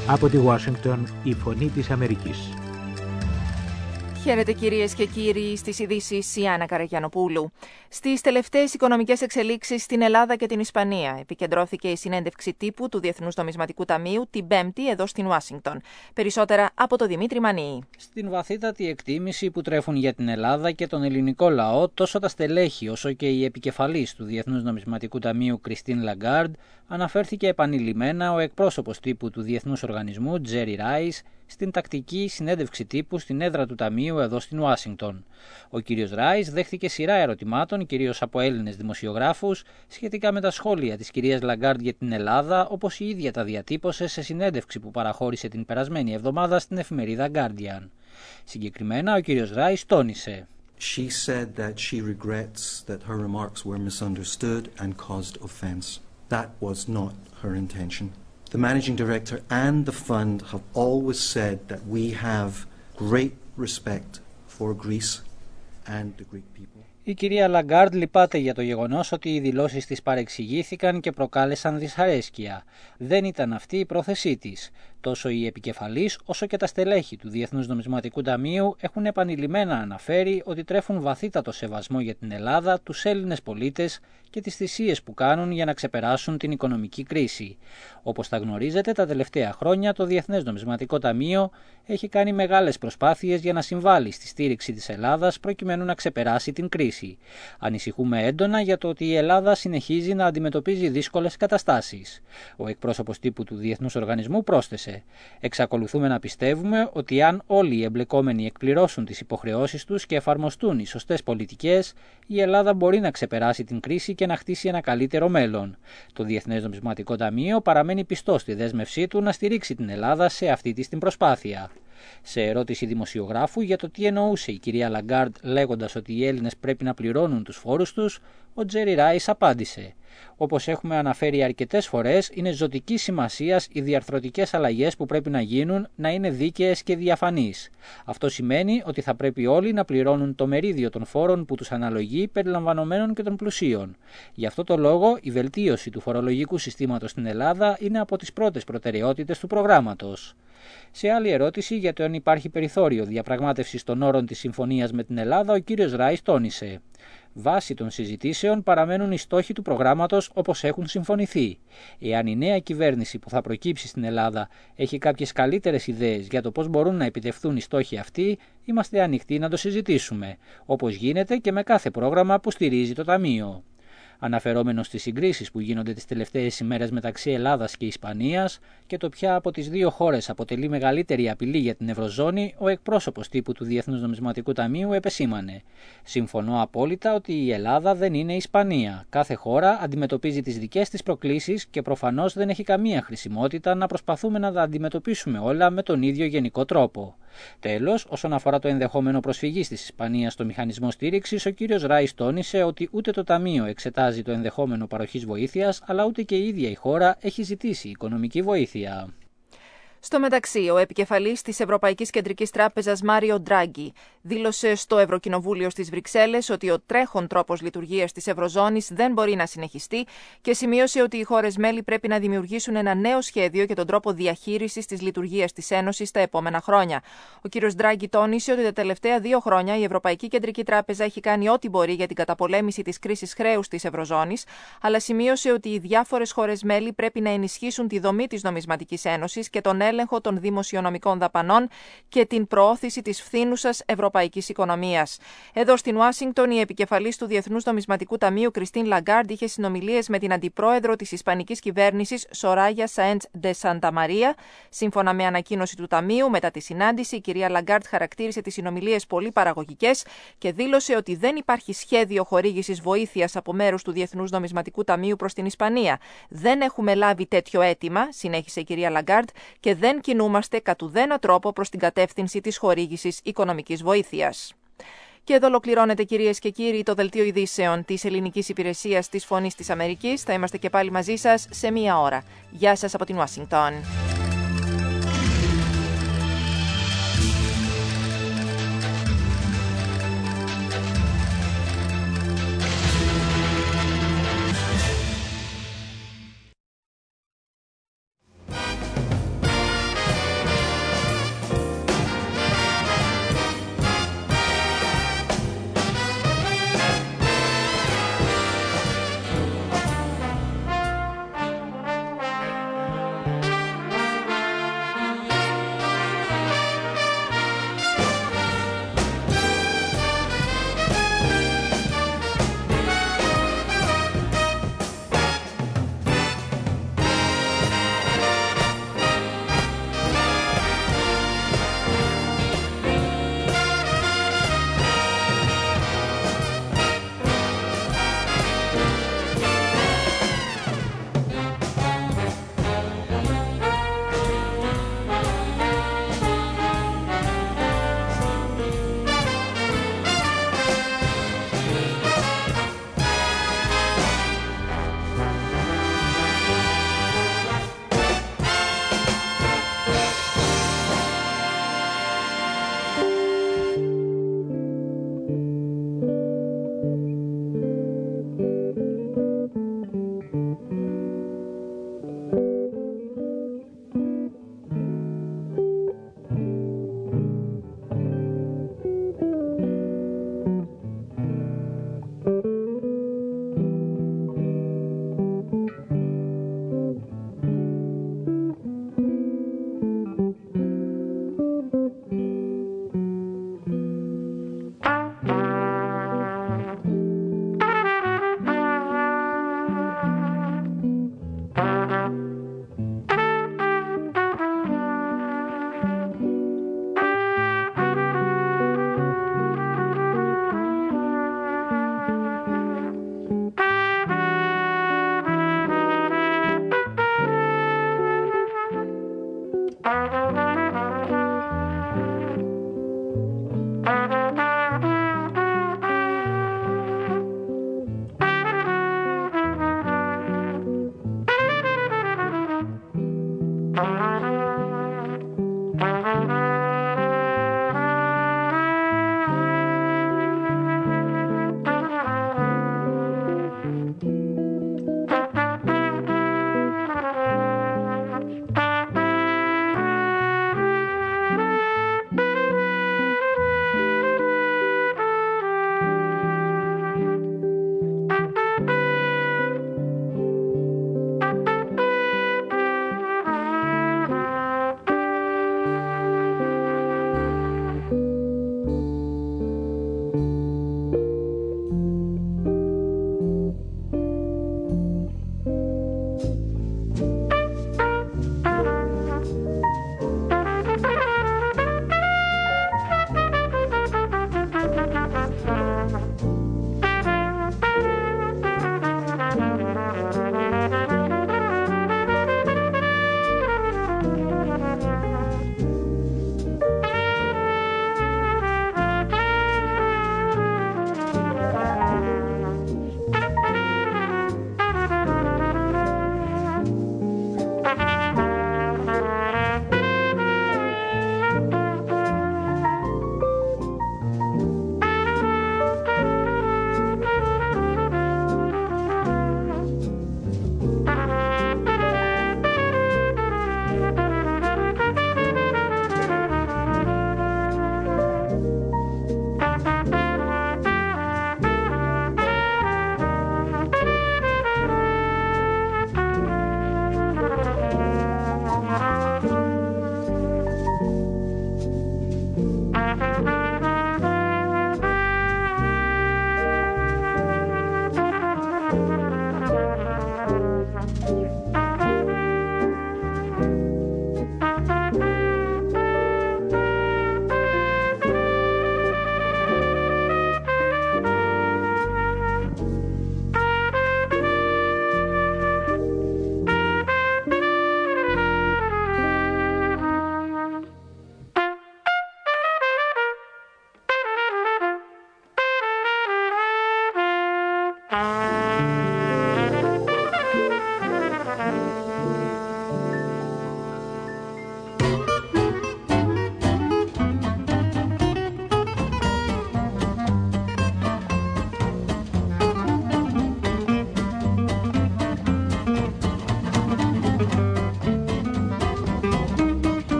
Από τη Ουάσιγκτον, η Φωνή της Αμερικής. Χαίρετε κυρίες και κύριοι, στις ειδήσεις η Άννα Καραγιανοπούλου. Στις τελευταίες οικονομικές εξελίξεις στην Ελλάδα και την Ισπανία επικεντρώθηκε η συνέντευξη τύπου του Διεθνούς Νομισματικού Ταμείου την Πέμπτη εδώ στην Ουάσιγκτον. Περισσότερα από τον Δημήτρη Μανίη. Στην βαθύτατη εκτίμηση που τρέφουν για την Ελλάδα και τον ελληνικό λαό, τόσο τα στελέχη όσο και η επικεφαλής του Διεθνούς Νομισματικού Ταμείου Κριστίν Λαγκάρντ, αναφέρθηκε επανειλημμένα ο εκπρόσωπος τύπου του Διεθνούς Οργανισμού Τζέρι Ράις στην τακτική συνέντευξη τύπου στην έδρα του Ταμείου εδώ στην Ουάσιγκτον. Ο κ. Ράις δέχθηκε σειρά ερωτημάτων, κυρίως από Έλληνες δημοσιογράφους, σχετικά με τα σχόλια της κυρίας Λαγκάρντ για την Ελλάδα, όπως η ίδια τα διατύπωσε σε συνέντευξη που παραχώρησε την περασμένη εβδομάδα στην εφημερίδα Guardian. Συγκεκριμένα, ο κ. Ράις τόνισε: She said that she regrets that her remarks were misunderstood and caused offense. That was not her intention. The managing director and the fund have always said that we have great respect for Greece and the Greek people. Η κυρία Λαγκάρντ λυπάται για το γεγονός ότι οι δηλώσεις της παρεξηγήθηκαν και προκάλεσαν δυσαρέσκεια. Δεν ήταν αυτή η πρόθεσή της. Τόσο η επικεφαλής όσο και τα στελέχη του Διεθνούς Νομισματικού Ταμείου έχουν επανειλημμένα αναφέρει ότι τρέφουν βαθύτατο σεβασμό για την Ελλάδα, τους Έλληνες πολίτες και τις θυσίες που κάνουν για να ξεπεράσουν την οικονομική κρίση. Όπως θα γνωρίζετε, τα τελευταία χρόνια το Διεθνές Νομισματικό Ταμείο έχει κάνει μεγάλες προσπάθειες για να συμβάλλει στη στήριξη της Ελλάδας προκειμένου να ξεπεράσει την κρίση. Ανησυχούμε έντονα για το ότι η Ελλάδα συνεχίζει να αντιμετωπίζει δύσκολες καταστάσεις. Ο εκπρόσωπος τύπου του Διεθνούς Οργανισμού πρόσθεσε: εξακολουθούμε να πιστεύουμε ότι αν όλοι οι εμπλεκόμενοι εκπληρώσουν τις υποχρεώσεις τους και εφαρμοστούν οι σωστές πολιτικές, η Ελλάδα μπορεί να ξεπεράσει την κρίση και να χτίσει ένα καλύτερο μέλλον. Το Διεθνές Νομισματικό Ταμείο παραμένει πιστό στη δέσμευσή του να στηρίξει την Ελλάδα σε αυτή της την προσπάθεια. Σε ερώτηση δημοσιογράφου για το τι εννοούσε η κυρία Λαγκάρντ λέγοντας ότι οι Έλληνες πρέπει να πληρώνουν τους φόρους τους, ο Τζέρι Ράις απάντησε: όπως έχουμε αναφέρει αρκετές φορές, είναι ζωτικής σημασίας οι διαρθρωτικές αλλαγές που πρέπει να γίνουν να είναι δίκαιες και διαφανείς. Αυτό σημαίνει ότι θα πρέπει όλοι να πληρώνουν το μερίδιο των φόρων που τους αναλογεί, περιλαμβανομένων και των πλουσίων. Γι' αυτό το λόγο, η βελτίωση του φορολογικού συστήματος στην Ελλάδα είναι από τις πρώτες προτεραιότητες του προγράμματος. Σε άλλη ερώτηση για το αν υπάρχει περιθώριο διαπραγμάτευσης των όρων της συμφωνίας με την Ελλάδα, ο κύριος Ράις τόνισε: βάσει των συζητήσεων παραμένουν οι στόχοι του προγράμματος όπως έχουν συμφωνηθεί. Εάν η νέα κυβέρνηση που θα προκύψει στην Ελλάδα έχει κάποιες καλύτερες ιδέες για το πώς μπορούν να επιτευχθούν οι στόχοι αυτοί, είμαστε ανοιχτοί να το συζητήσουμε, όπως γίνεται και με κάθε πρόγραμμα που στηρίζει το Ταμείο. Αναφερόμενος στις συγκρίσεις που γίνονται τις τελευταίες ημέρες μεταξύ Ελλάδας και Ισπανίας και το ποια από τις δύο χώρες αποτελεί μεγαλύτερη απειλή για την Ευρωζώνη, ο εκπρόσωπος τύπου του Διεθνούς Νομισματικού Ταμείου επεσήμανε: συμφωνώ απόλυτα ότι η Ελλάδα δεν είναι η Ισπανία. Κάθε χώρα αντιμετωπίζει τις δικές της προκλήσεις και προφανώς δεν έχει καμία χρησιμότητα να προσπαθούμε να τα αντιμετωπίσουμε όλα με τον ίδιο γενικό τρόπο. Τέλος, όσον αφορά το ενδεχόμενο προσφυγής της Ισπανίας στο μηχανισμό στήριξης, ο κ. Ράις τόνισε ότι ούτε το Ταμείο εξετάζει το ενδεχόμενο παροχής βοήθειας, αλλά ούτε και η ίδια η χώρα έχει ζητήσει οικονομική βοήθεια. Στο μεταξύ, ο επικεφαλής της Ευρωπαϊκής Κεντρικής Τράπεζας Μάριο Ντράγκι δήλωσε στο Ευρωκοινοβούλιο στις Βρυξέλλες ότι ο τρέχον τρόπος λειτουργίας της Ευρωζώνης δεν μπορεί να συνεχιστεί και σημείωσε ότι οι χώρες μέλη πρέπει να δημιουργήσουν ένα νέο σχέδιο για τον τρόπο διαχείρισης της λειτουργίας της Ένωσης τα επόμενα χρόνια. Ο κ. Ντράγκι τόνισε ότι τα τελευταία 2 χρόνια η Ευρωπαϊκή Κεντρική Τράπεζα έχει κάνει ό,τι μπορεί για την καταπολέμηση της κρίσης χρέους της Ευρωζώνης, αλλά σημείωσε ότι οι διάφορες χώρες μέλη πρέπει να ενισχύσουν τη δομή της Νομισματικής Ένωσης και τον έλεγχο των δημοσιονομικών δαπανών και την προώθηση της φθήνουσας ευρωπαϊκής οικονομίας. Εδώ στην Ουάσιγκτον, η επικεφαλής του Διεθνούς Νομισματικού Ταμείου Κριστίν Λαγκάρντ είχε συνομιλίες με την αντιπρόεδρο της Ισπανικής κυβέρνησης Σοράγια Σαέντς ντε Σανταμαρία. Σύμφωνα με ανακοίνωση του Ταμείου, μετά τη συνάντηση, η κυρία Λαγκάρντ χαρακτήρισε τις συνομιλίες πολύ παραγωγικές και δήλωσε ότι δεν υπάρχει σχέδιο χορήγησης βοήθειας από μέρους του Διεθνούς Νομισματικού Ταμείου προς την Ισπανία. Δεν έχουμε λάβει τέτοιο αίτημα, συνέχισε η κυρία Λαγκάρντ, και δεν κινούμαστε κατ' ουδένα τρόπο προς την κατεύθυνση της χορήγησης οικονομικής βοήθειας. Και εδώ ολοκληρώνεται, κυρίες και κύριοι, το δελτίο ειδήσεων της ελληνικής υπηρεσίας της Φωνής της Αμερικής. Θα είμαστε και πάλι μαζί σας σε 1 ώρα. Γεια σας από την Ουάσιγκτον.